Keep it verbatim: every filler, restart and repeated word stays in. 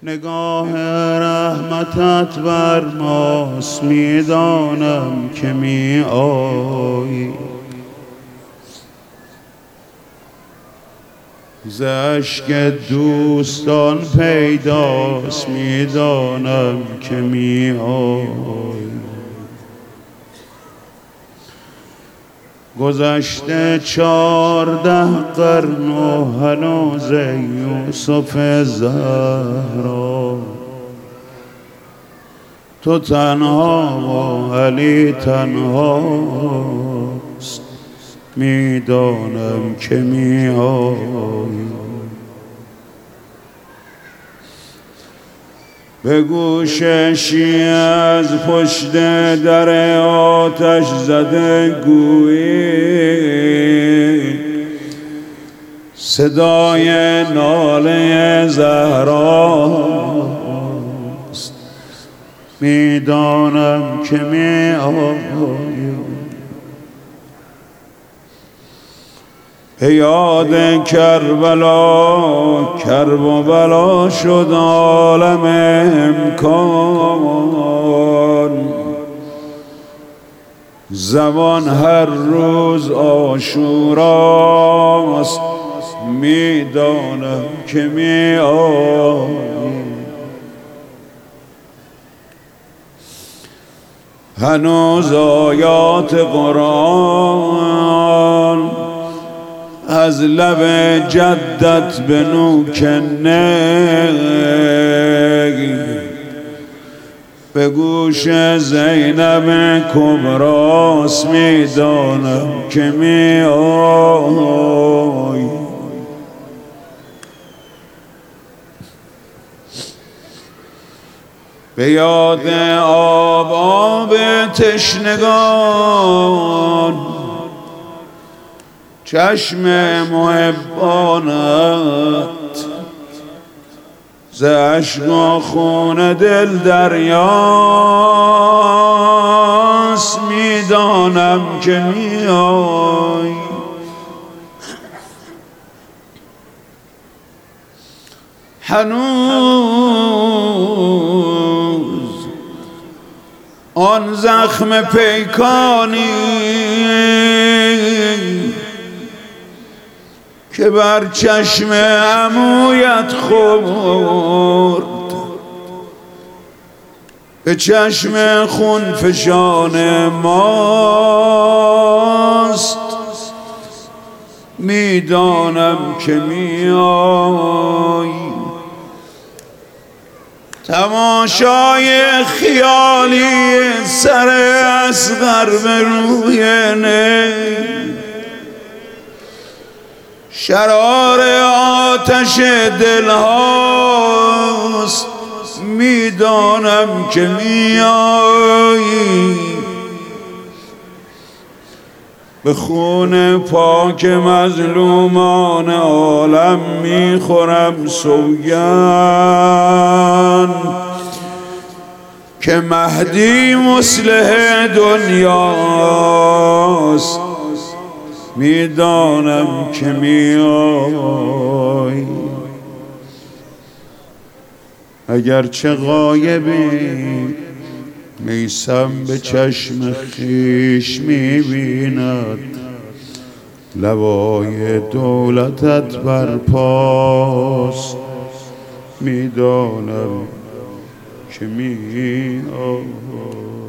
نگاه رحمتت بر ماست، میدانم که می آیی. ز اشک دوستان پیداست، میدانم که می آیی. گذشته چارده قرن و هنوز یوسف زهرا، تو تنها و علی تنهاست، میدانم که می آیی. به گوش شیعه از پشت در آتش زده گویی، صدای ناله زهراست، میدانم که می آیی. یاد کربلا کرب و بلا شد عالم امکان، زبان هر روز عاشوراست، میدانم که می آیی. هنوز آیات قرآن از لب جدت به نوکنه، به گوش زینب کبراست، میدانم که می آیی. به یاد آب آب تشنگان، چشم محبانت ز اشک و خون دل دریاست، میدانم که می آیی. هنوز آن زخم پیکانی که بر چشم عمویت خورد، به چشم خون فشان ماست، میدانم که می آیی. تماشای خیالی سر اصغر به روی نی، شرار آتش دلهاست، میدانم که می آیی. به خون پاک مظلومان عالم میخورم سوگند که مهدی مصلح دنیاست، میدانم که می آیی. اگرچه غایبی میسم به چشم خیش میبیند، لوای دولتت بر پاست، میدانم که می آیی.